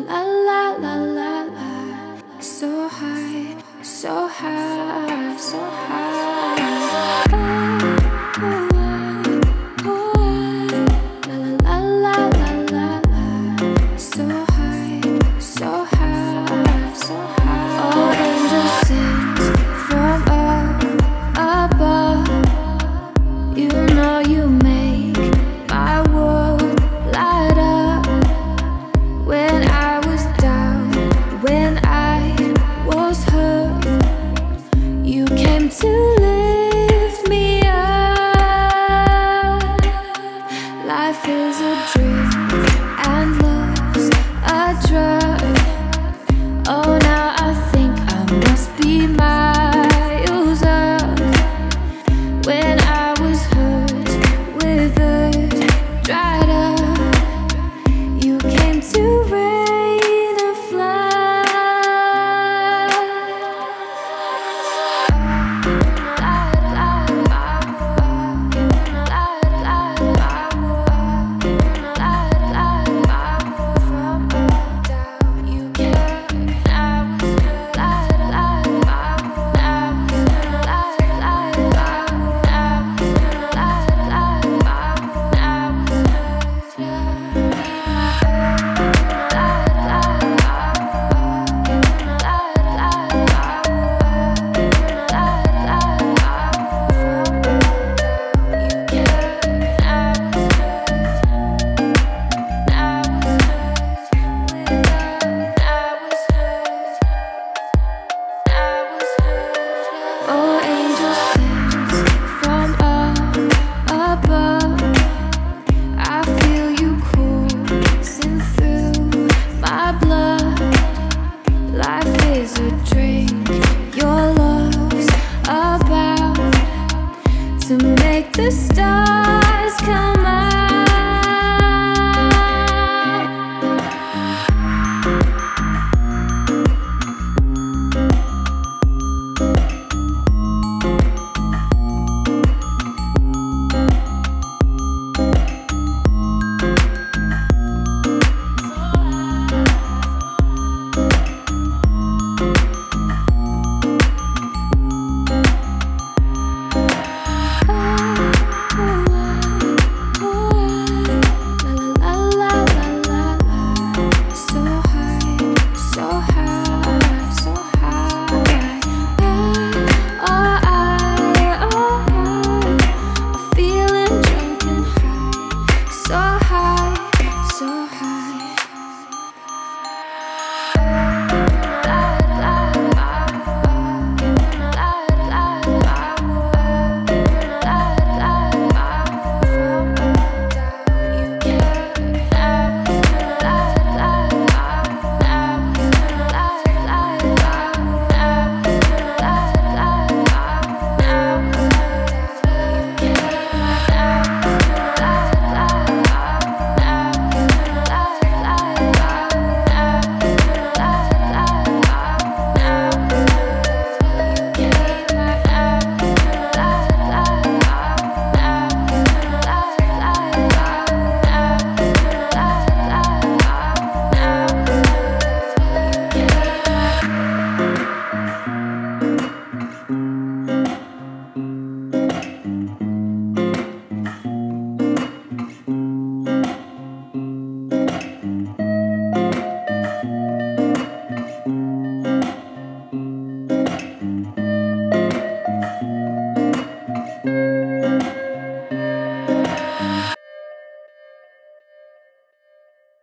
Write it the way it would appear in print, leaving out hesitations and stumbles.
la la la la la. So high, so high, so high. La la la la la la. So high, so high, so high. All angels sing from up above. You know you make my world light up. When I was down, when I was hurt, you came to lift me up. Life is a dream and love's a drug. Oh, now I think I must be miles up. When I was hurt, withered, dried up, you came to